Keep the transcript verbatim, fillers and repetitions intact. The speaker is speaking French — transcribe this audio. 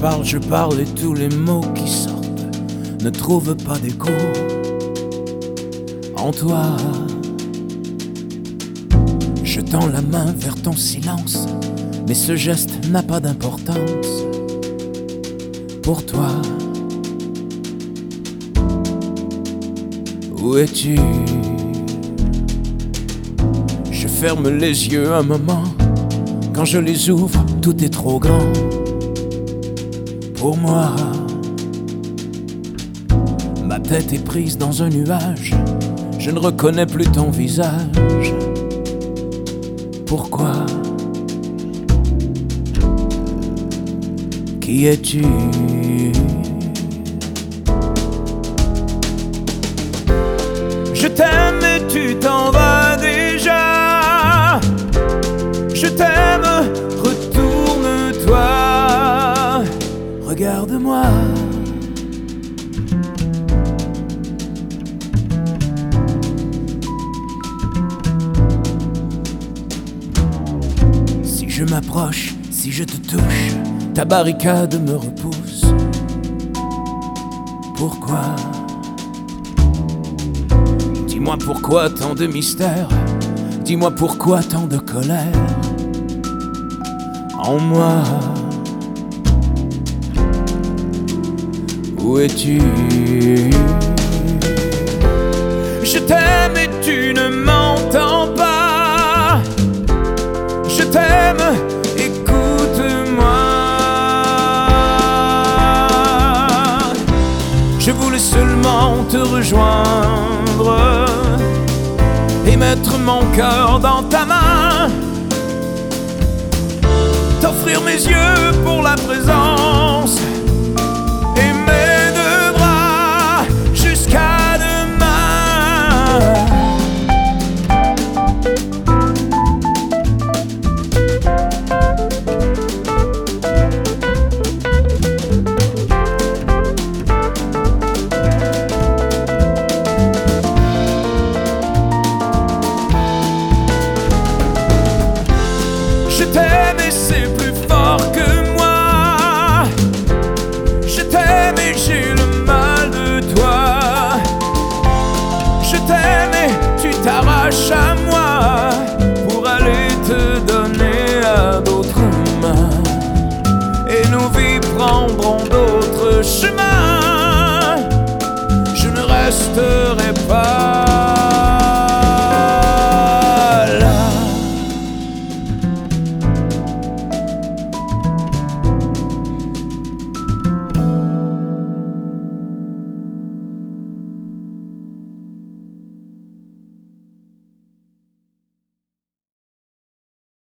parle, je parle et tous les mots qui sortent ne trouvent pas d'écho en toi. Je tends la main vers ton silence, mais ce geste n'a pas d'importance pour toi. Où es-tu? Je ferme les yeux un moment, quand je les ouvre, tout est trop grand pour moi. Ma tête est prise dans un nuage, je ne reconnais plus ton visage. Pourquoi? Qui es-tu? Je t'aime et tu t'en vas déjà. Je t'aime, retourne-toi. Regarde-moi. Si je m'approche, si je te touche, ta barricade me repousse. Pourquoi? Dis-moi pourquoi tant de mystère, dis-moi pourquoi tant de colère en moi. Où es-tu? Je t'aime et tu ne m'entends pas. Je t'aime, écoute-moi. Je voulais seulement te rejoindre et mettre mon cœur dans ta main, t'offrir mes yeux pour la présence et mes deux bras jusqu'à demain. Je t'aime et c'est plus fort que moi. Je t'aime et j'ai le mal de toi. Je t'aime et tu t'arraches à moi pour aller te donner à d'autres mains. Et nos vies prendront